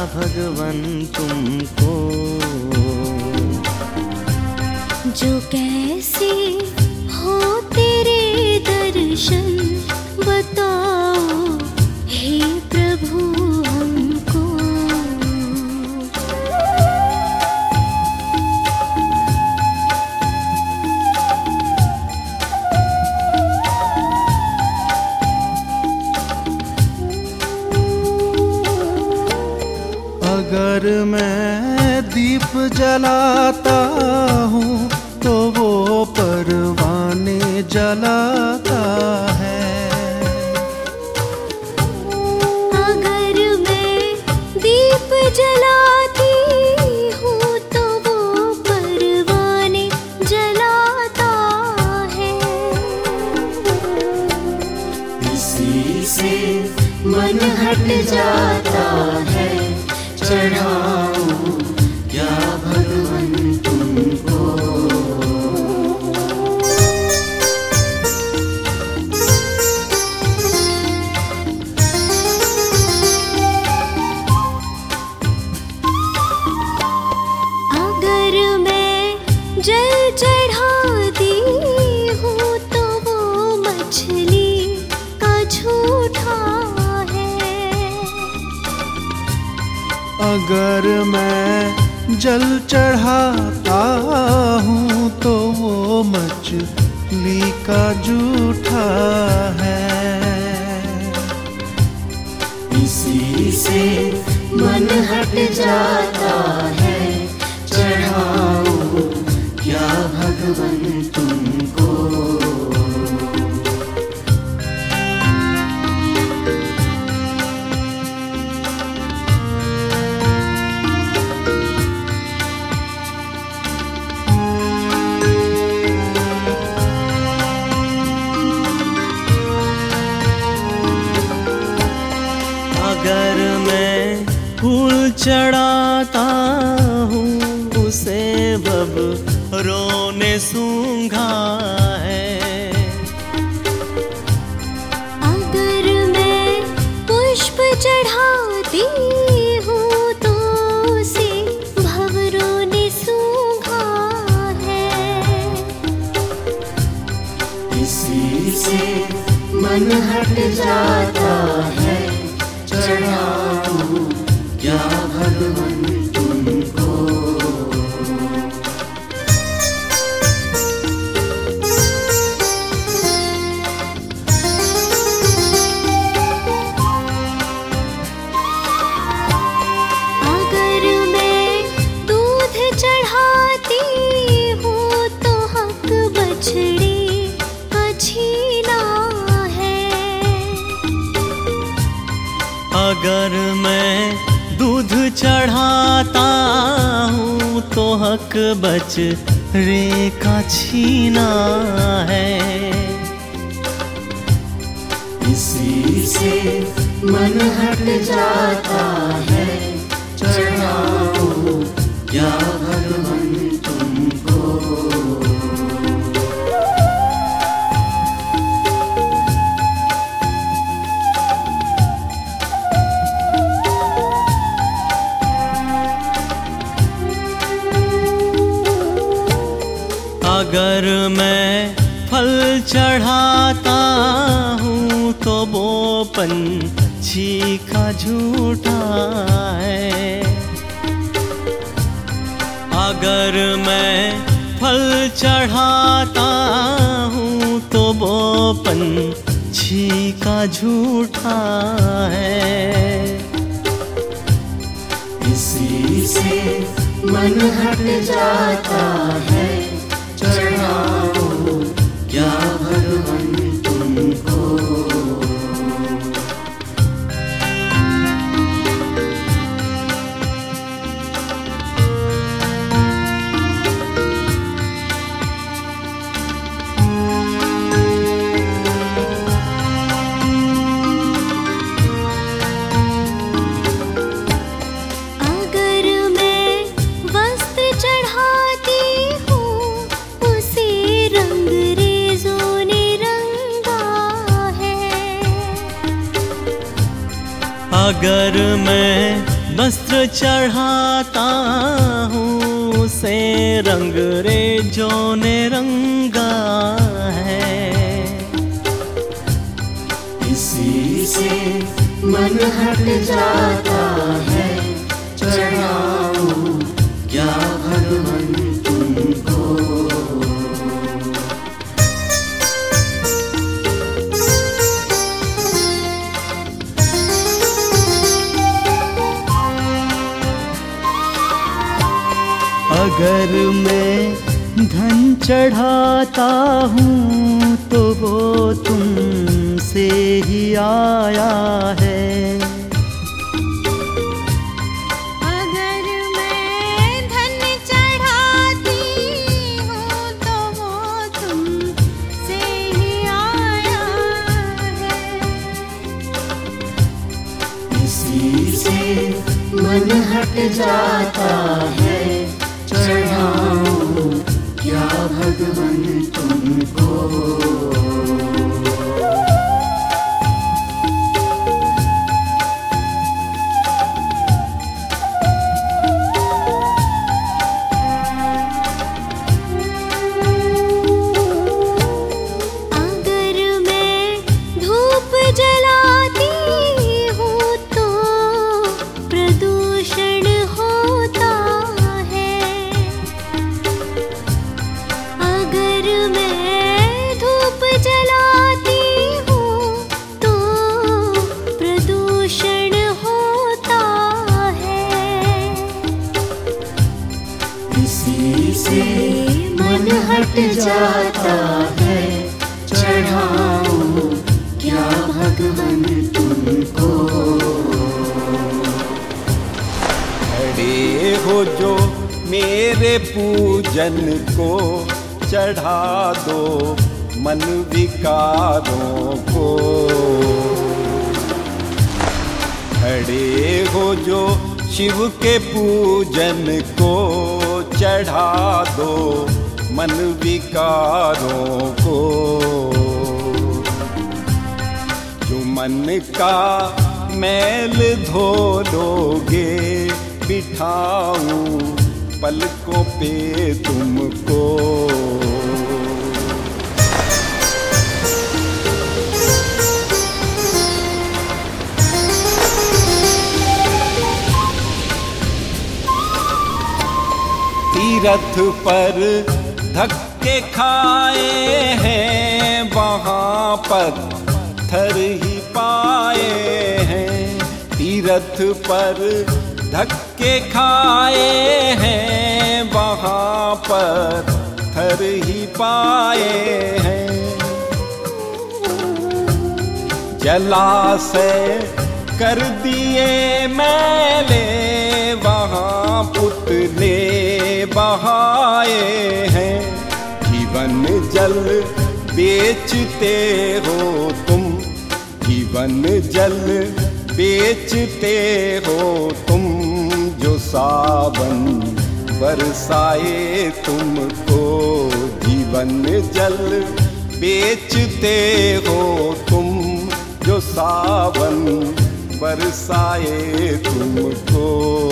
भगवन तुमको। जो कैसे हो तेरे दर्शन बताओ हे प्रभु हमको। अगर मैं दीप जलाता हूँ तो वो परवाने जलाता है। अगर मैं दीप जलाती हूँ तो वो परवाने जलाता है। इसी से मन हट जाता है, चढ़ाऊं क्या भगवन तुमको। अगर मैं जल चढ़ाती हूँ तो वो मछली का झूठा है। अगर मैं जल चढ़ाता हूँ तो वो मछली का जूठा है। इसी से मन हट जाता है, चढ़ाऊं क्या भगवन तुमको। अगर मैं फूल चढ़ाता हूँ उसे बबरों ने सूंघा है। अगर मैं पुष्प चढ़ाती हूँ तो उसे भंवरों ने सूंघा है। इसी से मन हट जाता है, चढ़ाऊं क्या भगवन तुमको। अगर मैं दूध चढ़ाती हूँ तो हक बछड़े का छीना है। अगर मैं दूध चढ़ाता हूँ तो हक बछड़े का छीना है। इसी से मन हट जाता है, चढ़ाऊं क्या भगवन तुमको। अगर मैं फल चढ़ाता हूँ तो वो पंछी का झूठा है। अगर मैं फल चढ़ाता हूँ तो वो पंछी का झूठा है। इसी से मन हट जाता है, चढ़ाऊं क्या भगवन तुमको। अगर मैं वस्त्र चढ़ाती हूँ उसे रंग रेज़ों ने रंगा है। अगर मैं वस्त्र चढ़ाता हूँ उसे रंग रेजो ने रंगा है। इसी से मन हट जाता है, चढ़ाऊं क्या भगवन तुमको। अगर मैं धन चढ़ाता हूँ तो वो तुमसे ही आया है। अगर मैं धन चढ़ाती हूँ तो वो तुमसे ही आया है। इसी से मन हट जाता है, चढ़ाऊं क्या भगवन तुमको। अगर मैं धूप जलाती हूँ तो प्रदूषण होता है। अगर मैं धूप जलाती हूँ तो प्रदूषण होता है। इसी से मन हट जाता है, चढ़ाऊं क्या भगवन तुमको। खड़े हो जो मेरे पूजन को, चढ़ा दो मन विकारों को। खड़े हो जो शिव के पूजन को, चढ़ा दो मन विकारों को। जो मन का मैल धो लोगे, बिठाऊं पलकों पे तुमको। तीरथ पर धक्के खाए हैं, वहाँ पत्थर ही पाए हैं। तीरथ पर धक्के खाए हैं, वहाँ पत्थर ही पाए हैं। जलाशय कर दिए मैले, वहाँ पुतले बहाए हैं। जीवन जल बेचते हो तुम, जीवन जल बेचते हो तुम। जो सावन बरसाए तुमको, जीवन जल बेचते हो तुम। जो सावन बरसाए तुमको।